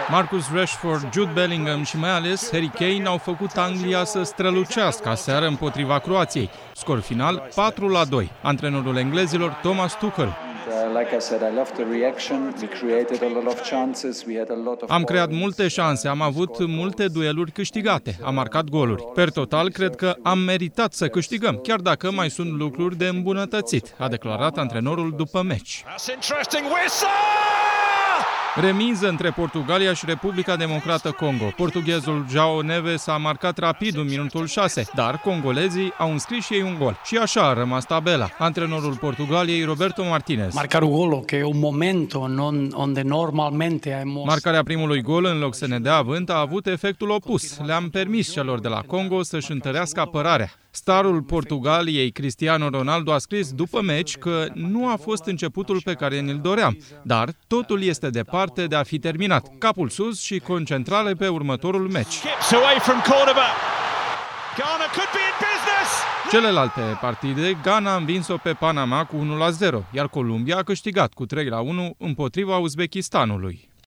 Marcus Rashford, Jude Bellingham și mai ales Harry Kane au făcut Anglia să strălucească aseară împotriva Croației. Scor final 4-2. Antrenorul englezilor Thomas Tuchel. Am creat multe șanse, am avut multe dueluri câștigate, am marcat goluri. Per total, cred că am meritat să câștigăm, chiar dacă mai sunt lucruri de îmbunătățit, a declarat antrenorul după meci. Remiză între Portugalia și Republica Democrată Congo. Portughezul João Neves a marcat rapid în minutul 6, dar congolezii au înscris și ei un gol. Și așa a rămas tabela. Antrenorul Portugaliei, Roberto Martinez. Marcarea primului gol, în loc să ne dea avânt, a avut efectul opus. Le-am permis celor de la Congo să-și întărească apărarea. Starul Portugaliei, Cristiano Ronaldo, a scris după meci că nu a fost începutul pe care ne-l doream, dar totul este departe de a fi terminat. Capul sus și concentrare pe următorul meci. Celelalte partide, Ghana a învins-o pe Panama cu 1-0, iar Columbia a câștigat cu 3-1 împotriva Uzbekistanului.